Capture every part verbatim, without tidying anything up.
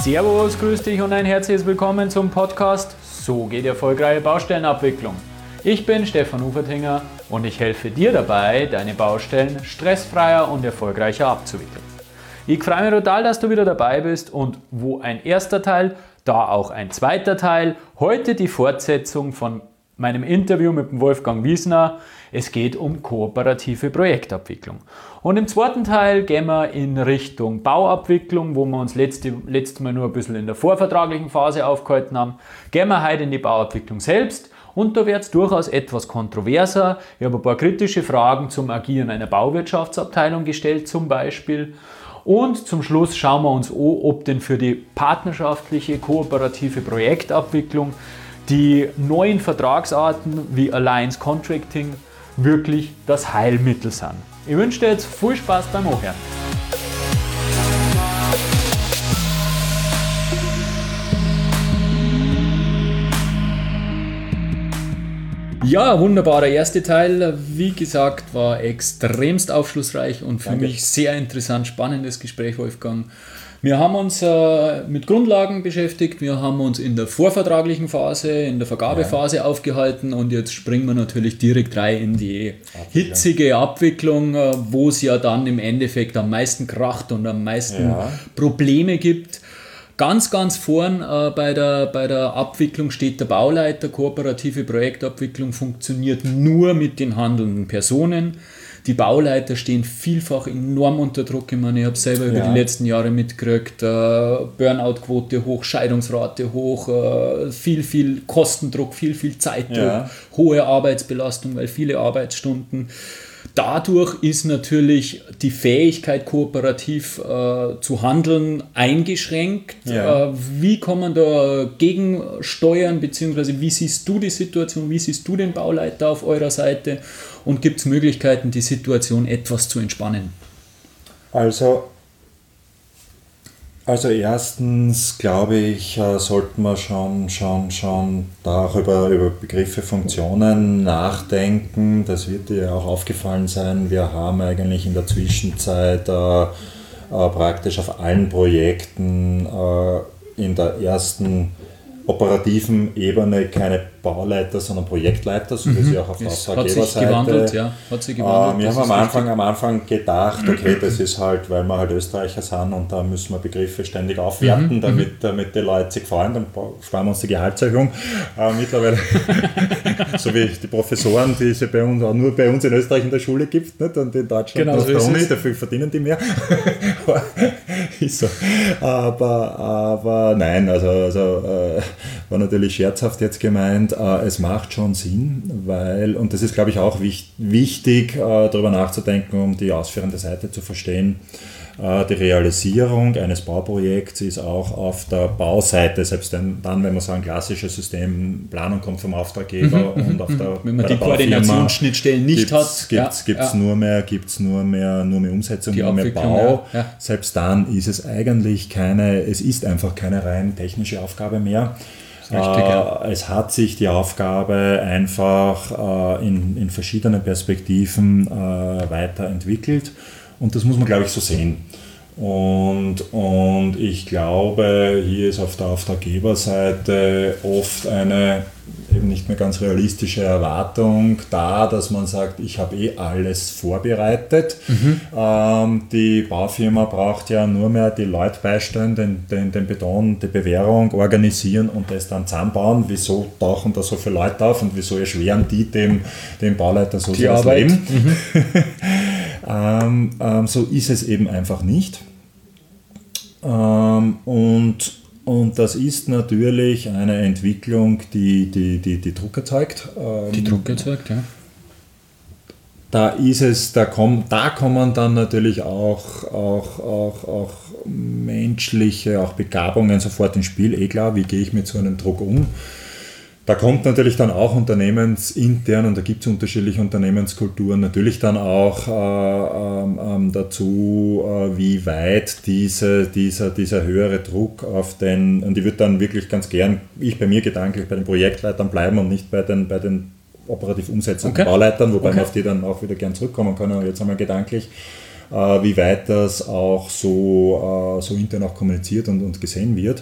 Servus, grüß dich und ein herzliches Willkommen zum Podcast So geht erfolgreiche Baustellenabwicklung. Ich bin Stefan Ufertinger und ich helfe dir dabei, deine Baustellen stressfreier und erfolgreicher abzuwickeln. Ich freue mich total, dass du wieder dabei bist und wo ein erster Teil, da auch ein zweiter Teil. Heute die Fortsetzung von meinem Interview mit dem Wolfgang Wiesner. Es geht um kooperative Projektabwicklung. Und im zweiten Teil gehen wir in Richtung Bauabwicklung, wo wir uns letzte, letztes Mal nur ein bisschen in der vorvertraglichen Phase aufgehalten haben. Gehen wir heute in die Bauabwicklung selbst und da wird es durchaus etwas kontroverser. Ich habe ein paar kritische Fragen zum Agieren einer Bauwirtschaftsabteilung gestellt zum Beispiel. Und zum Schluss schauen wir uns an, ob denn für die partnerschaftliche kooperative Projektabwicklung die neuen Vertragsarten wie Alliance Contracting wirklich das Heilmittel sind. Ich wünsche dir jetzt viel Spaß beim Anhören. Ja, wunderbar. Der erste Teil, wie gesagt, war extremst aufschlussreich und für Danke. mich sehr interessant, spannendes Gespräch, Wolfgang. Wir haben uns äh, mit Grundlagen beschäftigt, wir haben uns in der vorvertraglichen Phase, in der Vergabephase ja. aufgehalten und jetzt springen wir natürlich direkt rein in die hitzige Abwicklung, äh, wo es ja dann im Endeffekt am meisten kracht und am meisten ja. Probleme gibt. Ganz, ganz vorn äh, bei, der, bei der Abwicklung steht der Bauleiter. Kooperative Projektabwicklung funktioniert nur mit den handelnden Personen. Die Bauleiter stehen vielfach enorm unter Druck. Ich meine, ich habe es selber über ja. die letzten Jahre mitgekriegt. Äh, Burnout-Quote hoch, Scheidungsrate hoch, äh, viel, viel Kostendruck, viel, viel Zeitdruck, ja. hohe Arbeitsbelastung, weil viele Arbeitsstunden. Dadurch ist natürlich die Fähigkeit, kooperativ äh, zu handeln, eingeschränkt. Ja. Äh, wie kann man da gegensteuern, beziehungsweise wie siehst du die Situation, wie siehst du den Bauleiter auf eurer Seite und gibt es Möglichkeiten, die Situation etwas zu entspannen? Also, also erstens glaube ich, äh, sollten wir schon, schon, schon da auch über, über Begriffe, Funktionen nachdenken. Das wird dir auch aufgefallen sein. Wir haben eigentlich in der Zwischenzeit äh, äh, praktisch auf allen Projekten äh, in der ersten operativen Ebene keine Bauleiter, sondern Projektleiter, so wie sie auch auf der Auftraggeberseite. Hat sich gewandelt, ja. Hat sich gewandelt. Äh, wir haben am Anfang, am Anfang gedacht, okay, das ist halt, weil wir halt Österreicher sind und da müssen wir Begriffe ständig aufwerten, mhm. damit, damit die Leute sich gefallen, dann sparen wir uns die Gehaltserhöhung. Äh, mittlerweile, so wie die Professoren, die es ja bei uns, auch nur bei uns in Österreich in der Schule gibt, nicht? Und in Deutschland genau, so ist es. Dafür verdienen die mehr. Ist so. Aber, aber nein, also, also äh, war natürlich scherzhaft jetzt gemeint, äh, es macht schon Sinn, weil, und das ist glaube ich auch wich, wichtig, äh, darüber nachzudenken, um die ausführende Seite zu verstehen, äh, die Realisierung eines Bauprojekts ist auch auf derAuseite, selbst dann, wenn man so ein klassisches System, Planung kommt vom Auftraggeber mhm, und auf der wenn man die Koordinationsschnittstellen nicht hat, gibt es ja, ja. nur mehr, gibt's nur mehr, nur mehr Umsetzung, die nur mehr Bau. Ja, ja. Selbst dann ist es eigentlich keine, es ist einfach keine rein technische Aufgabe mehr. Richtig, ja. äh, es hat sich die Aufgabe einfach äh, in, in verschiedenen Perspektiven äh, weiterentwickelt und das muss man, glaube ich, so sehen. Und, und ich glaube, hier ist auf der Auftraggeberseite oft eine eben nicht mehr ganz realistische Erwartung da, dass man sagt, ich habe eh alles vorbereitet. Mhm. Ähm, die Baufirma braucht ja nur mehr die Leute beistellen, den, den, den Beton, die Bewährung organisieren und das dann zusammenbauen. Wieso tauchen da so viele Leute auf und wieso erschweren die dem, dem Bauleiter so das Leben? Mhm. ähm, ähm, so ist es eben einfach nicht. Ähm, und, und das ist natürlich eine Entwicklung, die, die, die, die Druck erzeugt. Ähm, die Druck erzeugt, ja. Da ist es, da, komm, da kommen dann natürlich auch, auch, auch, auch menschliche, auch Begabungen sofort ins Spiel. Eh klar, wie gehe ich mit so einem Druck um? Da kommt natürlich dann auch unternehmensintern, und da gibt es unterschiedliche Unternehmenskulturen, natürlich dann auch äh, ähm, dazu, äh, wie weit diese, dieser, dieser höhere Druck auf den, und ich würde dann wirklich ganz gern, ich bei mir gedanklich bei den Projektleitern bleiben und nicht bei den, bei den operativ umsetzenden okay. Bauleitern, wobei okay. wir auf die dann auch wieder gern zurückkommen können, jetzt einmal gedanklich. äh, wie weit das auch so, äh, so intern auch kommuniziert und, und gesehen wird.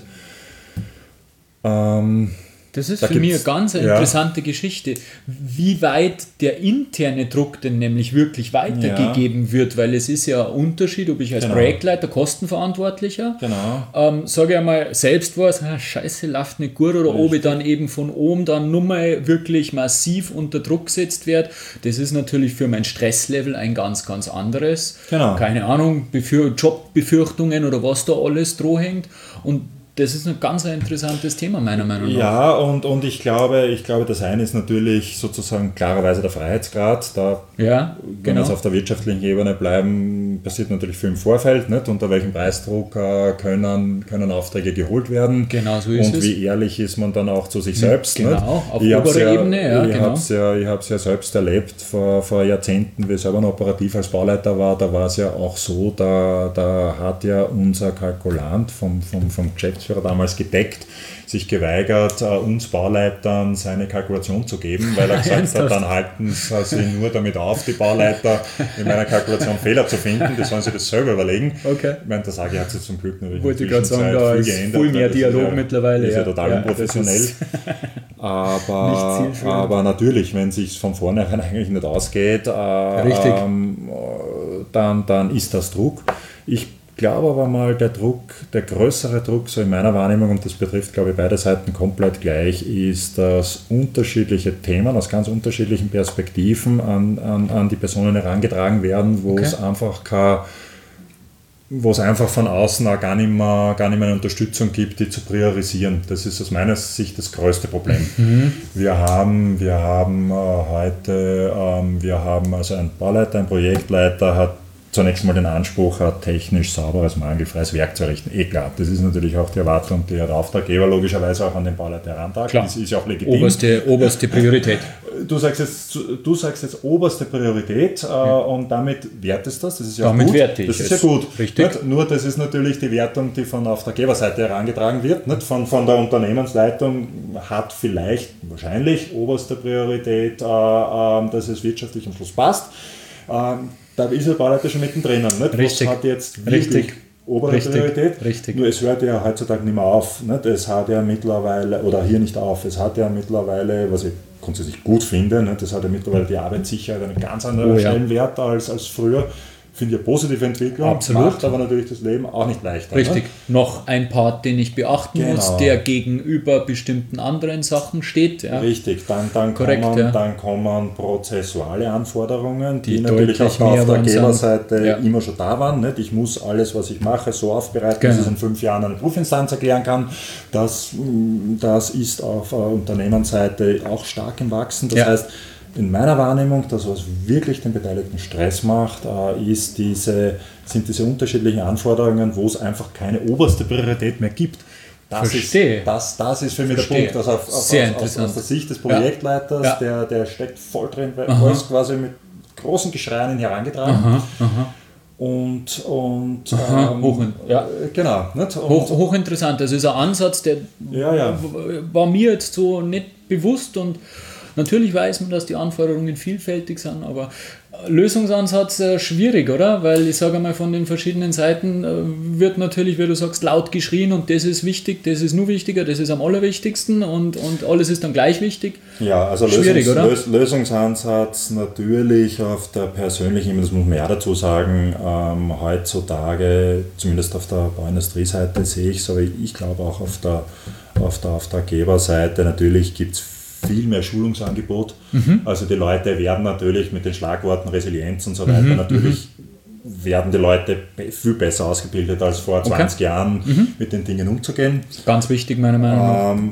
Ähm, Das ist da für mich eine ganz ja. interessante Geschichte, wie weit der interne Druck denn nämlich wirklich weitergegeben ja. wird, weil es ist ja ein Unterschied, ob ich als genau. Projektleiter, Kostenverantwortlicher, genau. ähm, sage ich einmal, selbst was, ah, scheiße, läuft nicht gut, oder Richtig. Ob ich dann eben von oben dann nur mal wirklich massiv unter Druck gesetzt werde, das ist natürlich für mein Stresslevel ein ganz, ganz anderes. Genau. Keine Ahnung, Befür- Jobbefürchtungen oder was da alles drohhängt, und das ist ein ganz interessantes Thema, meiner Meinung nach. Ja, und, und ich glaube, ich glaube, das eine ist natürlich sozusagen klarerweise der Freiheitsgrad. Da, ja, wenn genau. wir jetzt auf der wirtschaftlichen Ebene bleiben, passiert natürlich viel im Vorfeld. Nicht? Unter welchem Preisdruck äh, können, können Aufträge geholt werden. Genau, so ist und es. Und wie ehrlich ist man dann auch zu sich selbst. Genau, nicht? auf ich oberer ja, Ebene. Ja, ich genau. habe es ja, ich hab's ja selbst erlebt vor, vor Jahrzehnten, wie ich selber noch operativ als Bauleiter war. Da war es ja auch so, da, da hat ja unser Kalkulant vom, vom, vom Geschäftsführer damals gedeckt, sich geweigert, uns Bauleitern seine Kalkulation zu geben, weil er gesagt hat, dann halten sie nur damit auf, die Bauleiter in meiner Kalkulation Fehler zu finden, die sollen sich das selber überlegen. Okay. Ich meine, das sage ich, hat sich zum Glück natürlich Wollte ich gerade sagen, da ist geändert, viel mehr Dialog ja, mittlerweile. Das ist ja, ja total ja, unprofessionell. aber, aber natürlich, wenn es sich von vornherein eigentlich nicht ausgeht, äh, ähm, dann, dann ist das Druck. Ich Ich glaube aber mal, der Druck, der größere Druck, so in meiner Wahrnehmung, und das betrifft, glaube ich, beide Seiten komplett gleich, ist, dass unterschiedliche Themen aus ganz unterschiedlichen Perspektiven an, an, an die Personen herangetragen werden, wo okay. es einfach kein, wo es einfach von außen auch gar nicht mehr, gar nicht mehr eine Unterstützung gibt, die zu priorisieren. Das ist aus meiner Sicht das größte Problem. Mhm. Wir haben, wir haben äh, heute, ähm, wir haben also einen Bauleiter, ein Projektleiter, hat zunächst mal den Anspruch hat, technisch sauberes, mangelfreies Werk zu errichten. Eh klar, das ist natürlich auch die Erwartung, die der Auftraggeber logischerweise auch an den Bauleiter herantragt. Klar. Das ist ja auch legitim. Oberste, oberste Priorität. Du sagst jetzt, du sagst jetzt oberste Priorität äh, ja. und damit wertest das. Das ist ja damit gut. Werte ich das ist es. ja gut. Richtig. Nicht? Nur das ist natürlich die Wertung, die von der Auftraggeberseite herangetragen wird. Nicht? Von, von der Unternehmensleitung hat vielleicht, wahrscheinlich, oberste Priorität, äh, äh, dass es wirtschaftlich am Schluss passt. Ähm, Da ist der Bauleiter schon mittendrin. Nicht? Richtig. Was hat jetzt wirklich Richtig. obere Richtig. Priorität? Richtig. Nur es hört ja heutzutage nicht mehr auf. Nicht? Es hat ja mittlerweile, oder hier nicht auf, es hat ja mittlerweile, was ich grundsätzlich gut finde, nicht? Es hat ja mittlerweile die Arbeitssicherheit einen ganz anderen oh, ja. Stellenwert als, als früher. Finde ich eine positive Entwicklung, Absolut. Macht aber natürlich das Leben auch nicht leichter. Richtig. Ne? Noch ein Part, den ich beachten genau. muss, der gegenüber bestimmten anderen Sachen steht. Ja. Richtig, dann, dann, Korrekt, kommen, ja. dann kommen prozessuale Anforderungen, die, die natürlich auf der Auftraggeberseite ja. immer schon da waren. Nicht? Ich muss alles, was ich mache, so aufbereiten, genau. dass ich es in fünf Jahren eine Prüfinstanz erklären kann. Das, das ist auf der Unternehmensseite auch stark im Wachsen. Das ja. heißt, in meiner Wahrnehmung, das, was wirklich den Beteiligten Stress macht, ist diese, sind diese unterschiedlichen Anforderungen, wo es einfach keine oberste Priorität mehr gibt. Das Verstehe. Ist, das, das ist für mich Verstehe. der Punkt. Also auf, auf, Sehr aus, interessant. aus der Sicht des Projektleiters, ja. Ja. Der, der steckt voll drin, weil alles quasi mit großen Geschreien herangetragen. Aha, aha. Und, und Aha, ähm, hoch, ja. genau. Nicht? Und hoch, hochinteressant. Das ist ein Ansatz, der ja, ja. war mir jetzt so nicht bewusst, und natürlich weiß man, dass die Anforderungen vielfältig sind, aber Lösungsansatz äh, schwierig, oder? Weil ich sage mal, von den verschiedenen Seiten äh, wird natürlich, wie du sagst, laut geschrien, und das ist wichtig, das ist nur wichtiger, das ist am allerwichtigsten, und, und alles ist dann gleich wichtig. Ja, also schwierig, Lösungs- oder? Lös- Lösungsansatz natürlich auf der persönlichen Ebene, das muss man ja dazu sagen, ähm, heutzutage, zumindest auf der Bauindustrieseite sehe ich es, aber ich glaube auch auf der, auf der Auftraggeberseite, natürlich gibt es viel mehr Schulungsangebot. Mhm. Also die Leute werden natürlich mit den Schlagworten Resilienz und so weiter, mhm. natürlich werden die Leute viel besser ausgebildet als vor okay. zwanzig Jahren, mhm. mit den Dingen umzugehen. Ganz wichtig, meiner Meinung nach. Ähm,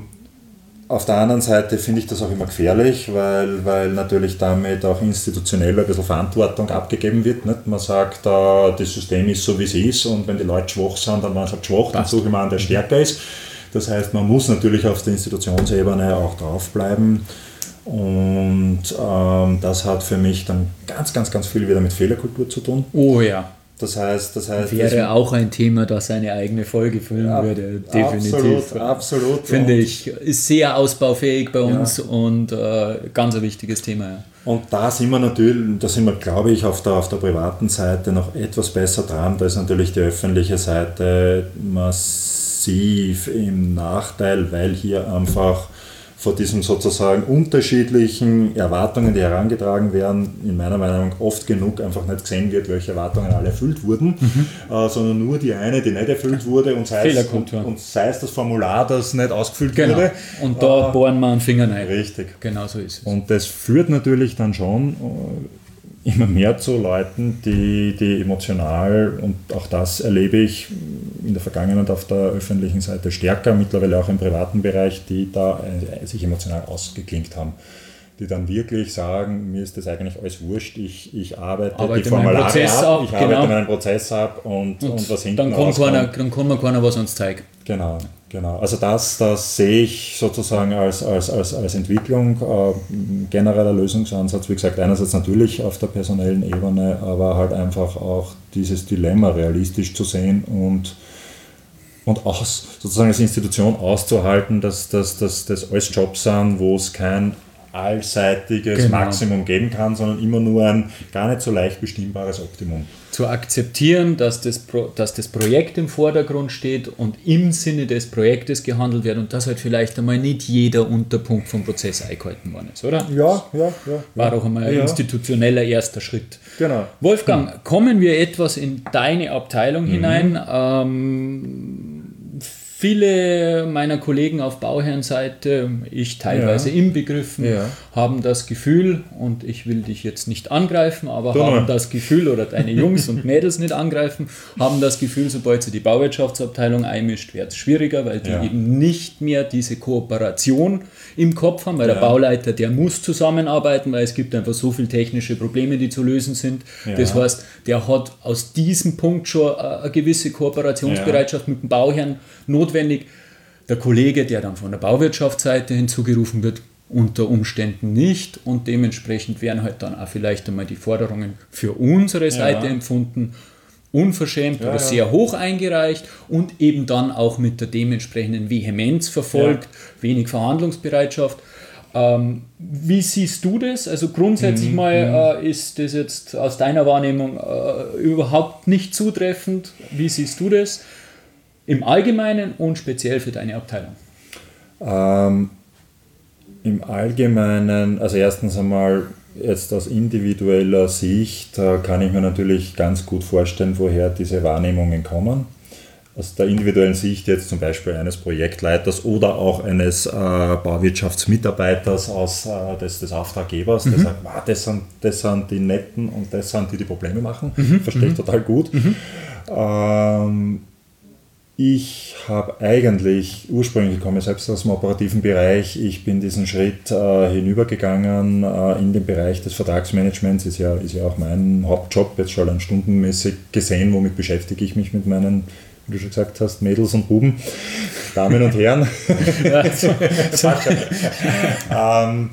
auf der anderen Seite finde ich das auch immer gefährlich, weil, weil natürlich damit auch institutionell ein bisschen Verantwortung abgegeben wird. Nicht? Man sagt, äh, das System ist so, wie es ist, und wenn die Leute schwach sind, dann waren sie halt schwach, dann suche ich mal einen, der stärker ist. Das heißt, man muss natürlich auf der Institutionsebene auch draufbleiben, und ähm, das hat für mich dann ganz, ganz, ganz viel wieder mit Fehlerkultur zu tun. Oh ja. Das heißt, das heißt, wäre das auch ein Thema, das eine eigene Folge füllen ja, würde, definitiv. Absolut, absolut. Finde ich, ist sehr ausbaufähig bei uns ja. und äh, ganz ein wichtiges Thema. Ja. Und da sind wir natürlich, da sind wir, glaube ich, auf der, auf der privaten Seite noch etwas besser dran. Da ist natürlich die öffentliche Seite massiv im Nachteil, weil hier einfach vor diesen sozusagen unterschiedlichen Erwartungen, die herangetragen werden, in meiner Meinung nach oft genug einfach nicht gesehen wird, welche Erwartungen alle erfüllt wurden, mhm. äh, sondern nur die eine, die nicht erfüllt wurde und sei, es, und, und sei es das Formular, das nicht ausgefüllt genau. wurde. Und da äh, bohren wir einen Finger rein. Richtig. Genau so ist es. Und das führt natürlich dann schon äh, immer mehr zu Leuten, die, die emotional, und auch das erlebe ich in der Vergangenheit auf der öffentlichen Seite stärker, mittlerweile auch im privaten Bereich, die da äh, sich emotional ausgeklinkt haben. Die dann wirklich sagen, mir ist das eigentlich alles wurscht, ich, ich arbeite, arbeite die Formulare ab, ab, ich genau. arbeite meinen Prozess ab und, und, und was hinten dann kann keiner, dann kann mir keiner was uns zeigen. Genau, genau. Also das, das sehe ich sozusagen als, als, als, als Entwicklung, äh, genereller Lösungsansatz, wie gesagt, einerseits natürlich auf der personellen Ebene, aber halt einfach auch dieses Dilemma realistisch zu sehen und und aus, sozusagen als Institution auszuhalten, dass das dass, dass alles Jobs sind, wo es kein allseitiges genau. Maximum geben kann, sondern immer nur ein gar nicht so leicht bestimmbares Optimum. Zu akzeptieren, dass das, Pro, dass das Projekt im Vordergrund steht und im Sinne des Projektes gehandelt wird und dass halt vielleicht einmal nicht jeder Unterpunkt vom Prozess eingehalten worden ist, oder? Ja, ja, ja. War doch einmal ein ja. institutioneller erster Schritt. Genau. Wolfgang, hm. kommen wir etwas in deine Abteilung mhm. hinein. Ähm, Viele meiner Kollegen auf Bauherrenseite, ich teilweise ja. inbegriffen, ja. haben das Gefühl, und ich will dich jetzt nicht angreifen, aber Doch. haben das Gefühl, oder deine Jungs und Mädels nicht angreifen, haben das Gefühl, sobald sie die Bauwirtschaftsabteilung einmischt, wird es schwieriger, weil die ja. eben nicht mehr diese Kooperation im Kopf haben, weil ja. der Bauleiter, der muss zusammenarbeiten, weil es gibt einfach so viele technische Probleme, die zu lösen sind. Ja. Das heißt, der hat aus diesem Punkt schon eine gewisse Kooperationsbereitschaft ja. mit dem Bauherrn notwendig. Der Kollege, der dann von der Bauwirtschaftsseite hinzugerufen wird, unter Umständen nicht, und dementsprechend werden halt dann auch vielleicht einmal die Forderungen für unsere Seite ja. empfunden, unverschämt ja, oder ja. sehr hoch eingereicht und eben dann auch mit der dementsprechenden Vehemenz verfolgt, ja. wenig Verhandlungsbereitschaft. Ähm, wie siehst du das? Also grundsätzlich mhm. mal äh, ist das jetzt aus deiner Wahrnehmung äh, überhaupt nicht zutreffend. Wie siehst du das im Allgemeinen und speziell für deine Abteilung? Ähm, im Allgemeinen, also erstens einmal jetzt aus individueller Sicht äh, kann ich mir natürlich ganz gut vorstellen, woher diese Wahrnehmungen kommen. Aus der individuellen Sicht jetzt zum Beispiel eines Projektleiters oder auch eines äh, Bauwirtschaftsmitarbeiters aus, äh, des, des Auftraggebers, mhm. der sagt, wow, das, sind, das sind die Netten und das sind die, die Probleme machen. Mhm. Verstehe ich mhm. total gut. Mhm. Ähm, Ich habe eigentlich, ursprünglich komme ich selbst aus dem operativen Bereich, ich bin diesen Schritt äh, hinübergegangen äh, in den Bereich des Vertragsmanagements, ist ja, ist ja auch mein Hauptjob, jetzt schon stundenmäßig gesehen, womit beschäftige ich mich mit meinen, wie du schon gesagt hast, Mädels und Buben, Damen und Herren. Ja, so, so. ähm,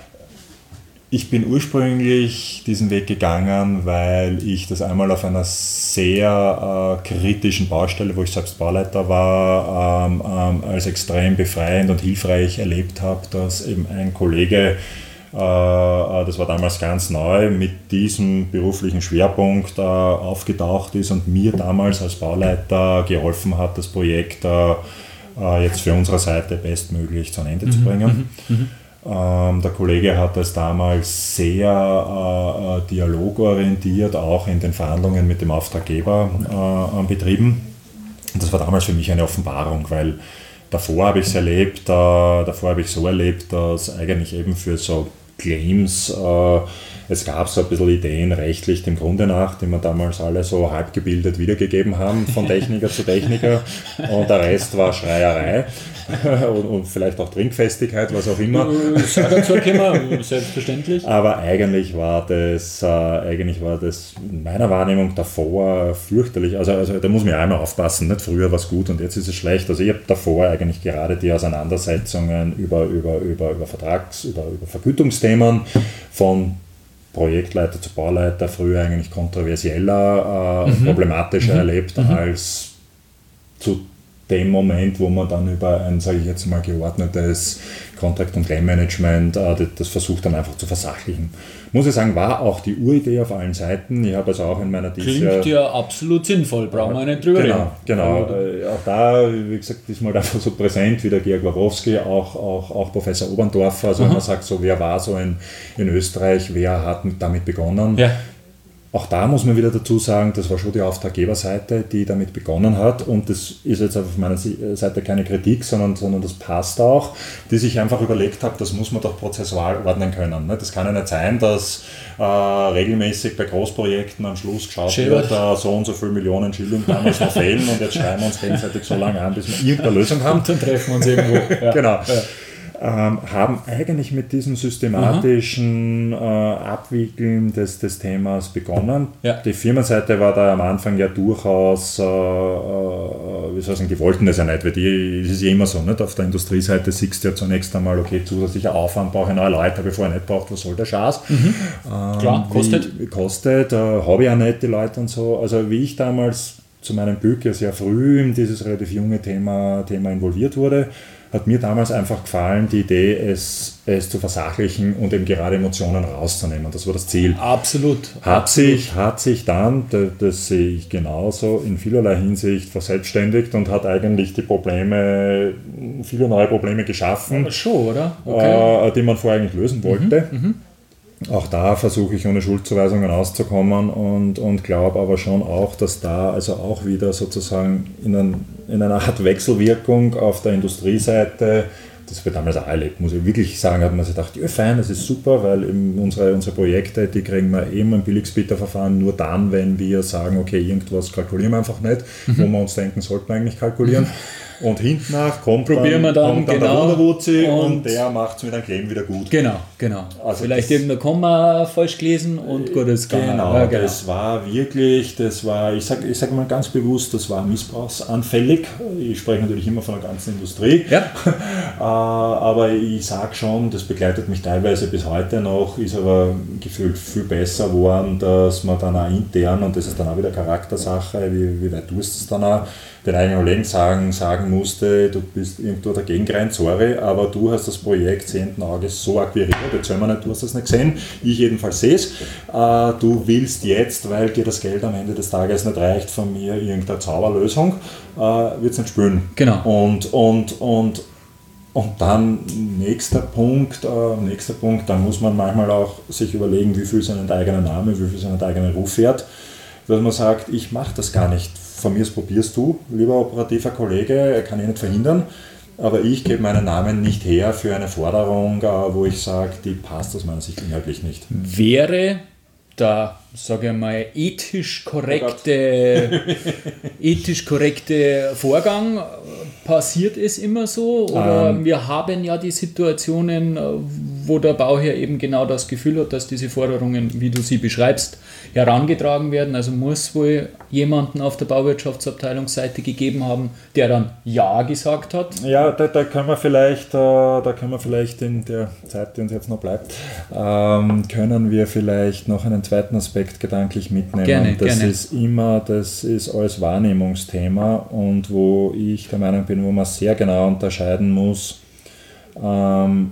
Ich bin ursprünglich diesen Weg gegangen, weil ich das einmal auf einer sehr äh, kritischen Baustelle, wo ich selbst Bauleiter war, ähm, ähm, als extrem befreiend und hilfreich erlebt habe, dass eben ein Kollege, äh, das war damals ganz neu, mit diesem beruflichen Schwerpunkt äh, aufgetaucht ist und mir damals als Bauleiter geholfen hat, das Projekt äh, jetzt für unsere Seite bestmöglich zu Ende mhm. zu bringen. Mhm. Mhm. Ähm, der Kollege hat das damals sehr äh, dialogorientiert, auch in den Verhandlungen mit dem Auftraggeber äh, betrieben. Und das war damals für mich eine Offenbarung, weil davor habe ich es erlebt, äh, davor habe ich so erlebt, dass eigentlich eben für so Claims, äh, es gab so ein bisschen Ideen rechtlich dem Grunde nach, die wir damals alle so halbgebildet wiedergegeben haben, von Techniker zu Techniker, und der Rest war Schreierei und, und vielleicht auch Trinkfestigkeit, was auch immer. Dazu können wir, selbstverständlich. Aber eigentlich war das, äh, eigentlich war das in meiner Wahrnehmung davor fürchterlich. Also, also da muss man ja einmal aufpassen, nicht früher war es gut und jetzt ist es schlecht. Also ich habe davor eigentlich gerade die Auseinandersetzungen über, über, über, über Vertrags-, über, über Vergütungsthemen von Projektleiter zu Bauleiter früher eigentlich kontroversieller, äh, mhm. problematischer mhm. erlebt mhm. als zu dem Moment, wo man dann über ein, sage ich jetzt mal, geordnetes Contract- und Claim-Management äh, das, das versucht dann einfach zu versachlichen. Muss ich sagen, war auch die Uridee auf allen Seiten. Ich habe also auch in meiner Klingt Jahr, ja absolut sinnvoll, brauchen wir nicht drüber genau, reden. Genau, äh, auch da, wie gesagt, ist mal einfach so präsent wie der Georg Wawrowski, auch, auch, auch Professor Oberndorfer. Also wenn man sagt, so, wer war so in, in Österreich, wer hat mit, damit begonnen? Ja. Auch da muss man wieder dazu sagen, das war schon die Auftraggeberseite, die damit begonnen hat, und das ist jetzt auf meiner Seite keine Kritik, sondern, sondern das passt auch, die sich einfach überlegt hat, das muss man doch prozessual ordnen können. Das kann ja nicht sein, dass äh, regelmäßig bei Großprojekten am Schluss geschaut wird, äh, so und so viele Millionen Schilling damals noch fehlen und jetzt schreiben wir uns gegenseitig so lange an, bis wir irgendeine Lösung haben. Und dann treffen wir uns irgendwo. Ja. Genau. Ja. Ähm, haben eigentlich mit diesem systematischen äh, Abwickeln des, des Themas begonnen. Ja. Die Firmenseite war da am Anfang ja durchaus, äh, äh, wie soll ich sagen, die wollten das ja nicht, weil die, das ist ja immer so, nicht? Auf der Industrieseite siehst du ja zunächst einmal, okay, zusätzlicher Aufwand, brauche ich neue Leute, bevor ich nicht brauche, was soll der Schatz? Mhm. Ähm, Klar, kostet. Wie, kostet, äh, habe ich auch nicht die Leute und so. Also wie ich damals zu meinem Glück ja sehr früh in dieses relativ junge Thema, Thema involviert wurde, hat mir damals einfach gefallen, die Idee, es, es zu versachlichen und eben gerade Emotionen rauszunehmen. Das war das Ziel. Absolut. Hat, Absolut. Sich, hat sich dann, das, das sehe ich genauso, in vielerlei Hinsicht verselbstständigt und hat eigentlich die Probleme, viele neue Probleme geschaffen. Aber schon, oder? Okay. Äh, die man vorher eigentlich lösen wollte. Mhm, Auch da versuche ich ohne Schuldzuweisungen auszukommen und, und glaube aber schon auch, dass da also auch wieder sozusagen in, ein, in einer Art Wechselwirkung auf der Industrieseite, das wird damals auch erlebt, muss ich wirklich sagen, hat man sich gedacht, ja fein, das ist super, weil eben unsere, unsere Projekte, die kriegen wir eben im Billigspieterverfahren nur dann, wenn wir sagen, okay, irgendwas kalkulieren wir einfach nicht, mhm. wo wir uns denken, sollten wir eigentlich kalkulieren. Mhm. Und hinten nach kommt Probieren dann, wir dann, kommt dann genau, der Wunderwurzi und, und der macht es mit einem Claim wieder gut. Genau, genau. Also vielleicht irgendein Komma falsch gelesen und gut ist genau, ja, genau, das war wirklich, das war, ich sage ich sag mal ganz bewusst, das war missbrauchsanfällig. Ich spreche natürlich immer von der ganzen Industrie. Ja. Aber ich sage schon, das begleitet mich teilweise bis heute noch, ist aber gefühlt viel besser geworden, dass man dann auch intern, und das ist dann auch wieder Charaktersache, wie, wie weit tust du es dann auch, den eigenen Kollegen sagen, sagen musste, du bist irgendwo dagegen gerannt, sorry, aber du hast das Projekt sehenden Auges so akquiriert, jetzt hören wir nicht, du hast das nicht gesehen, ich jedenfalls sehe es, äh, du willst jetzt, weil dir das Geld am Ende des Tages nicht reicht, von mir irgendeine Zauberlösung, äh, wird es nicht spüren. Genau. Und, und, und, und dann nächster Punkt, äh, nächster Punkt, dann muss man manchmal auch sich überlegen, wie viel seinen eigenen Namen, wie viel seinen eigenen Ruf wert, dass man sagt, ich mache das gar nicht. Von mir probierst du, lieber operativer Kollege, kann ich nicht verhindern, aber ich gebe meinen Namen nicht her für eine Forderung, wo ich sage, die passt aus meiner Sicht inhaltlich nicht. Wäre der, sage ich mal, ethisch korrekte, ethisch korrekte Vorgang, passiert es immer so? Oder ähm, wir haben ja die Situationen, wo der Bauherr eben genau das Gefühl hat, dass diese Forderungen, wie du sie beschreibst, herangetragen werden. Also muss wohl jemanden auf der Bauwirtschaftsabteilungsseite gegeben haben, der dann Ja gesagt hat. Ja, da, da können wir vielleicht, da können wir vielleicht in der Zeit, die uns jetzt noch bleibt, ähm, können wir vielleicht noch einen zweiten Aspekt gedanklich mitnehmen. Gerne, das gerne. ist immer, das ist alles Wahrnehmungsthema und wo ich der Meinung bin, wo man sehr genau unterscheiden muss. Ähm,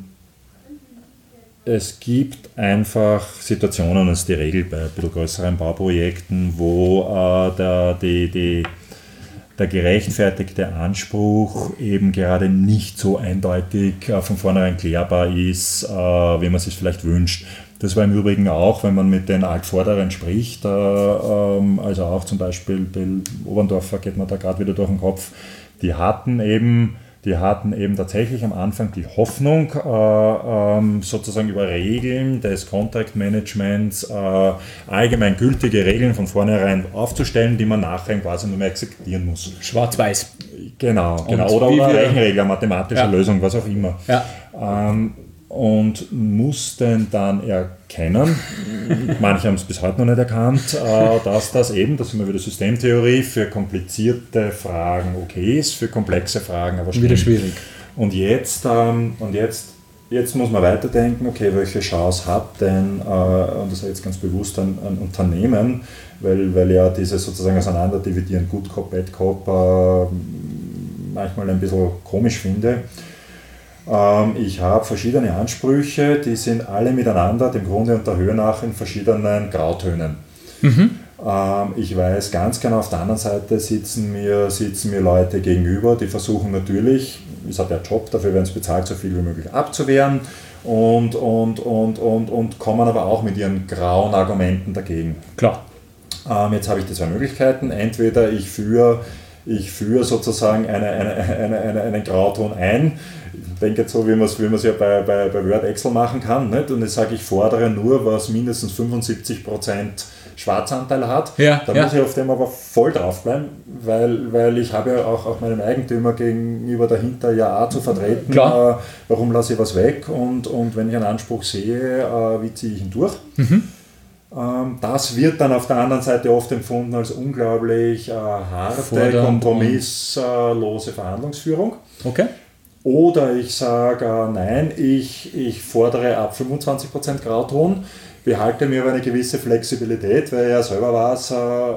Es gibt einfach Situationen, das ist die Regel bei ein bisschen größeren Bauprojekten, wo äh, der, die, die, der gerechtfertigte Anspruch eben gerade nicht so eindeutig äh, von vornherein klärbar ist, äh, wie man es sich vielleicht wünscht. Das war im Übrigen auch, wenn man mit den Altvorderen spricht, äh, ähm, also auch zum Beispiel Bill Oberndorfer geht man da gerade wieder durch den Kopf, die hatten eben Die hatten eben tatsächlich am Anfang die Hoffnung, äh, ähm, sozusagen über Regeln des Contract Managements äh, allgemein gültige Regeln von vornherein aufzustellen, die man nachher quasi nur mehr exekutieren muss. Schwarz-Weiß. Genau, genau. Oder, oder eine Rechenregel, eine mathematische ja. Lösung, was auch immer. Ja. Ähm, und mussten dann erkennen, manche haben es bis heute noch nicht erkannt, äh, dass das eben, das ist immer wieder Systemtheorie, für komplizierte Fragen okay ist, für komplexe Fragen aber wieder schwierig. Und jetzt, ähm, und jetzt jetzt muss man weiterdenken, okay, welche Chance hat denn, äh, und das ist jetzt ganz bewusst ein, ein Unternehmen, weil, weil ja dieses sozusagen Auseinanderdividieren, Good Cop, Bad Cop, äh, manchmal ein bisschen komisch finde. Ähm, ich habe verschiedene Ansprüche, die sind alle miteinander, dem Grunde und der Höhe nach, in verschiedenen Grautönen. Mhm. Ähm, ich weiß ganz genau, auf der anderen Seite sitzen mir, sitzen mir Leute gegenüber, die versuchen natürlich, ist halt der Job, dafür werden sie bezahlt, so viel wie möglich abzuwehren und, und, und, und, und kommen aber auch mit ihren grauen Argumenten dagegen. Klar. Ähm, jetzt habe ich die zwei Möglichkeiten, entweder ich führe Ich führe sozusagen eine, eine, eine, eine, einen Grauton ein. Ich denke jetzt so, wie man es wie ja bei, bei, bei Word, Excel machen kann. Nicht? Und ich sage, ich fordere nur, was mindestens fünfundsiebzig Prozent Schwarzanteil hat. Ja, da ja. muss ich auf dem aber voll drauf bleiben, weil, weil ich habe ja auch, auch meinem Eigentümer gegenüber dahinter ja auch zu vertreten, äh, warum lasse ich was weg und, und wenn ich einen Anspruch sehe, äh, wie ziehe ich ihn durch. Mhm. Das wird dann auf der anderen Seite oft empfunden als unglaublich äh, harte, Fordernd kompromisslose Verhandlungsführung. Okay. Oder ich sage, äh, nein, ich, ich fordere ab fünfundzwanzig Prozent Grauton, behalte mir aber eine gewisse Flexibilität, weil ja selber weiß, äh,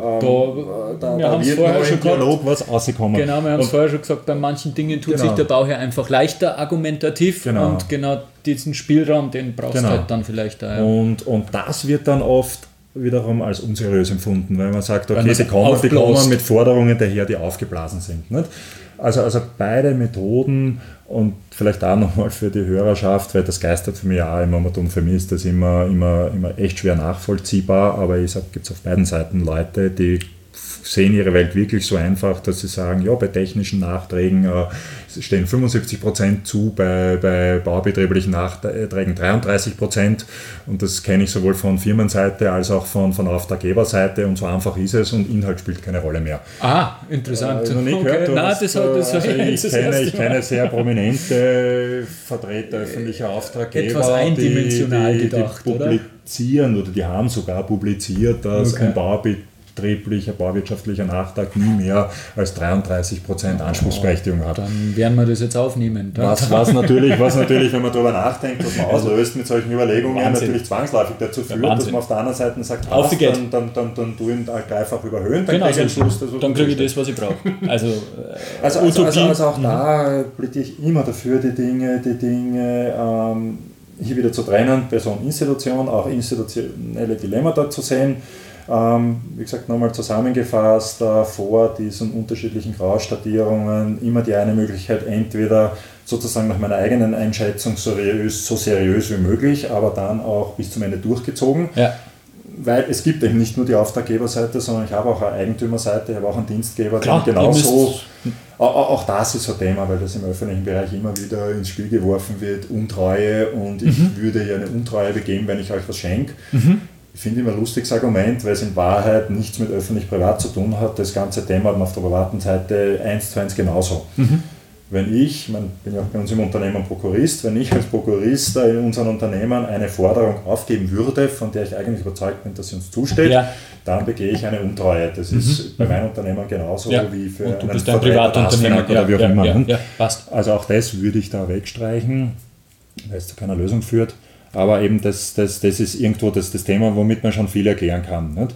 da, da, wir da wird noch im Dialog was rauskommen. Genau, wir haben es vorher schon gesagt, bei manchen Dingen tut genau. sich der Bauherr einfach leichter argumentativ genau. und genau diesen Spielraum, den brauchst du genau. halt dann vielleicht auch. Ja. Und, und das wird dann oft wiederum als unseriös empfunden, weil man sagt, okay, die kommen, die kommen mit Forderungen daher, die aufgeblasen sind. Nicht? Also, also beide Methoden und vielleicht auch nochmal für die Hörerschaft, weil das geistert für mich auch immer und für mich ist das immer, immer, immer echt schwer nachvollziehbar, aber ich sage, gibt es auf beiden Seiten Leute, die sehen ihre Welt wirklich so einfach, dass sie sagen, ja, bei technischen Nachträgen äh, stehen fünfundsiebzig Prozent zu, bei, bei baubetrieblichen Nachträgen dreiunddreißig Prozent und das kenne ich sowohl von Firmenseite als auch von, von Auftraggeberseite und so einfach ist es und Inhalt spielt keine Rolle mehr. Ah, interessant. Äh, noch nie okay. gehört, Nein, hast, das hat, das also ich, ich, kenne, ich kenne sehr prominente Vertreter öffentlicher Auftraggeber, etwas eindimensional die, die, gedacht, die publizieren oder? oder die haben sogar publiziert, dass okay. ein Baubetrieb betrieblicher, bauwirtschaftlicher Nachtrag nie mehr als dreiunddreißig Prozent Anspruchsberechtigung hat. Dann werden wir das jetzt aufnehmen. Was, was, natürlich, was natürlich, wenn man darüber nachdenkt, was man auslöst mit solchen Überlegungen, Wahnsinn. Natürlich zwangsläufig dazu führt, ja, dass man auf der anderen Seite sagt, auf passt, dann, dann, dann, dann tu ihn dreifach überhöhen, dann genau, kriege ich Schluss. Dann kriege ich das, was ich brauche. Also, äh, also, also, also, also auch mhm. da plädiere ich immer dafür, die Dinge, die Dinge ähm, hier wieder zu trennen, Person, Institution, auch institutionelle Dilemmata zu sehen. Ähm, wie gesagt, nochmal zusammengefasst, äh, vor diesen unterschiedlichen Grauschattierungen immer die eine Möglichkeit, entweder sozusagen nach meiner eigenen Einschätzung so seriös, so seriös wie möglich, aber dann auch bis zum Ende durchgezogen. Ja. Weil es gibt eben nicht nur die Auftraggeberseite, sondern ich habe auch eine Eigentümerseite, ich habe auch einen Dienstgeber, Klar, der genauso, auch, auch das ist so ein Thema, weil das im öffentlichen Bereich immer wieder ins Spiel geworfen wird, Untreue und ich mhm. würde ja eine Untreue begehen, wenn ich euch was schenke. Mhm. Ich finde immer ein lustiges Argument, weil es in Wahrheit nichts mit öffentlich-privat zu tun hat. Das ganze Thema hat man auf der privaten Seite eins zu eins genauso. Mhm. Wenn ich, ich bin ja auch bei uns im Unternehmen Prokurist, wenn ich als Prokurist in unseren Unternehmen eine Forderung aufgeben würde, von der ich eigentlich überzeugt bin, dass sie uns zusteht, ja. dann begehe ich eine Untreue. Das mhm. ist bei meinem Unternehmen genauso ja. wie für und du bist ein Privatunternehmen oder wie auch ja, immer. Ja, ja, passt. Also auch das würde ich da wegstreichen, weil es zu keiner Lösung führt. Aber eben das, das, das ist irgendwo das, das Thema, womit man schon viel erklären kann. Nicht?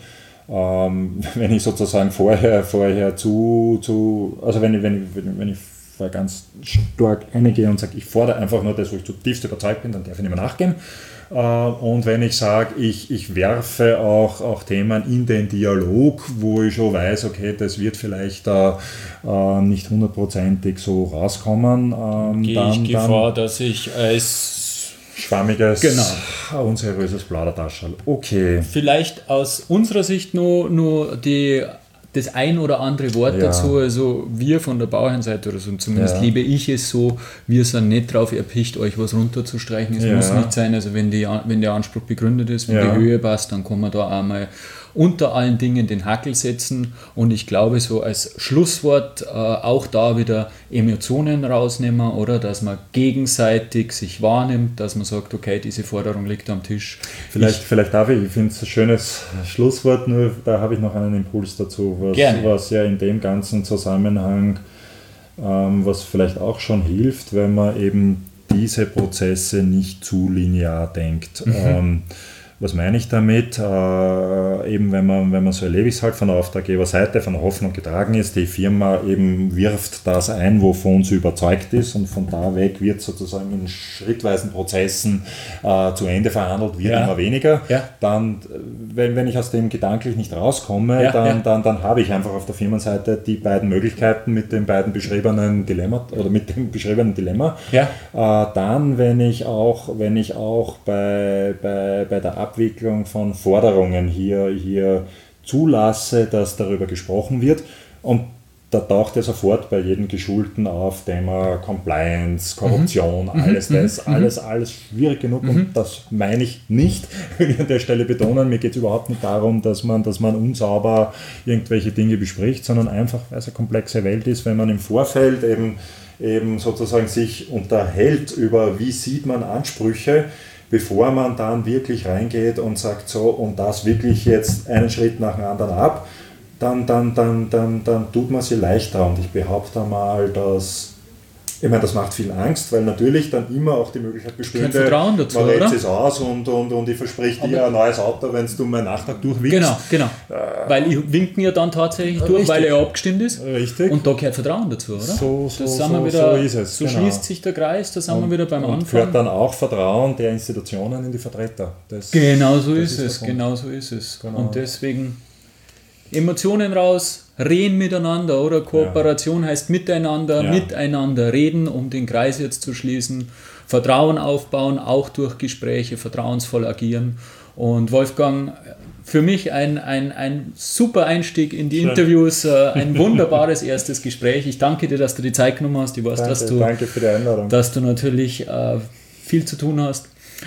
Ähm, wenn ich sozusagen vorher, vorher zu, zu also wenn ich, wenn ich, wenn ich vorher ganz stark eingehe und sage, ich fordere einfach nur das, wo ich zutiefst überzeugt bin, dann darf ich nicht mehr nachgeben. Äh, und wenn ich sage, ich, ich werfe auch, auch Themen in den Dialog, wo ich schon weiß, okay, das wird vielleicht äh, äh, nicht hundertprozentig so rauskommen. Ähm, Gehe dann, ich Gefahr, dass ich als schwammiges, genau. unseriöses Plaudertaschel. Okay. Vielleicht aus unserer Sicht nur, nur die, das ein oder andere Wort ja. dazu. Also wir von der Bauherrenseite oder so, zumindest ja. liebe ich es so, wir sind nicht drauf erpicht, euch was runterzustreichen. Es ja. muss nicht sein, also wenn, die, wenn der Anspruch begründet ist, wenn ja. die Höhe passt, dann kann man da einmal unter allen Dingen den Hackel setzen und ich glaube so als Schlusswort äh, auch da wieder Emotionen rausnehmen oder dass man gegenseitig sich wahrnimmt, dass man sagt, okay, diese Forderung liegt am Tisch. Vielleicht, ich, vielleicht darf ich, ich finde es ein schönes Schlusswort, nur da habe ich noch einen Impuls dazu, was, was ja in dem ganzen Zusammenhang, ähm, was vielleicht auch schon hilft, wenn man eben diese Prozesse nicht zu linear denkt. Mhm. Ähm, Was meine ich damit? Äh, eben wenn man, wenn man so erlebe ich es halt von der Auftraggeberseite, von der Hoffnung getragen ist, die Firma eben wirft das ein, wovon sie überzeugt ist, und von da weg wird sozusagen in schrittweisen Prozessen äh, zu Ende verhandelt, wird ja. immer weniger. Ja. Dann, wenn, wenn ich aus dem gedanklich nicht rauskomme, ja, dann, ja. Dann, dann habe ich einfach auf der Firmenseite die beiden Möglichkeiten mit den beiden beschriebenen Dilemma oder mit dem beschriebenen Dilemma. Ja. Äh, dann, wenn ich auch, wenn ich auch bei, bei, bei der Abwicklung von Forderungen hier, hier zulasse, dass darüber gesprochen wird, und da taucht ja sofort bei jedem Geschulten auf Thema Compliance, Korruption, mhm. alles das, mhm. alles, alles schwierig genug, mhm. und das meine ich nicht, will ich an der Stelle betonen. Mir geht es überhaupt nicht darum, dass man, dass man unsauber irgendwelche Dinge bespricht, sondern einfach, weil es eine komplexe Welt ist, wenn man im Vorfeld eben, eben sozusagen sich unterhält über, wie sieht man Ansprüche, bevor man dann wirklich reingeht und sagt, so, und das wirklich jetzt einen Schritt nach dem anderen ab, dann, dann, dann, dann, dann tut man sie leichter. Und ich behaupte mal, dass, ich meine, das macht viel Angst, weil natürlich dann immer auch die Möglichkeit besteht, Vertrauen dazu, man oder? es aus und, und, und ich verspreche dir ein neues Auto, wenn du meinen Nachtrag durchwinkst. Genau, genau. Äh, weil ich winken ja dann tatsächlich durch, richtig. Weil er abgestimmt ist. Richtig. Und da gehört Vertrauen dazu, oder? So, so, das sind so, wir wieder, so ist es. So genau. schließt sich der Kreis, da sind und, wir wieder beim und Anfang. Und dann auch Vertrauen der Institutionen in die Vertreter. Das, genau so ist, ist es, genau so ist es. Genau. Und deswegen Emotionen raus, reden miteinander, oder? Kooperation ja. heißt miteinander, ja. miteinander reden, um den Kreis jetzt zu schließen. Vertrauen aufbauen, auch durch Gespräche, vertrauensvoll agieren. Und Wolfgang, für mich ein, ein, ein super Einstieg in die Schön. Interviews, ein wunderbares erstes Gespräch. Ich danke dir, dass du die Zeit genommen hast. Ich weiß, danke, dass du, danke für die Einladung. Dass du natürlich äh, viel zu tun hast.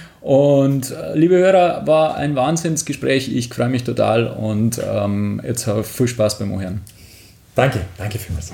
Und äh, liebe Hörer, war ein Wahnsinnsgespräch. Ich freue mich total, und ähm, jetzt habe ich viel Spaß beim Hören. Danke, danke vielmals.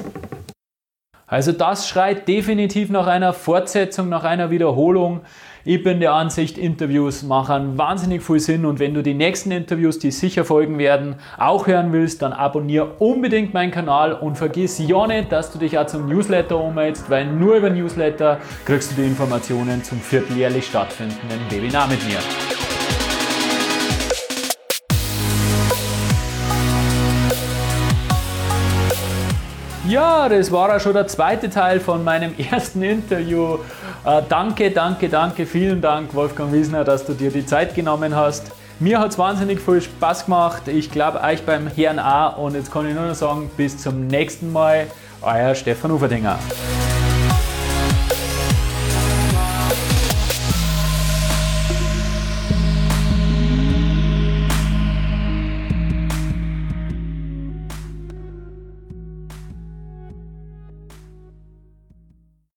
Also das schreit definitiv nach einer Fortsetzung, nach einer Wiederholung. Ich bin der Ansicht, Interviews machen wahnsinnig viel Sinn, und wenn du die nächsten Interviews, die sicher folgen werden, auch hören willst, dann abonniere unbedingt meinen Kanal und vergiss ja nicht, dass du dich auch zum Newsletter ummeldest, weil nur über Newsletter kriegst du die Informationen zum vierteljährlich stattfindenden Webinar mit mir. Ja, das war auch schon der zweite Teil von meinem ersten Interview. Äh, danke, danke, danke, vielen Dank, Wolfgang Wiesner, dass du dir die Zeit genommen hast. Mir hat es wahnsinnig viel Spaß gemacht. Ich glaube, euch beim Herrn auch. Und jetzt kann ich nur noch sagen, bis zum nächsten Mal, euer Stefan Uferdinger.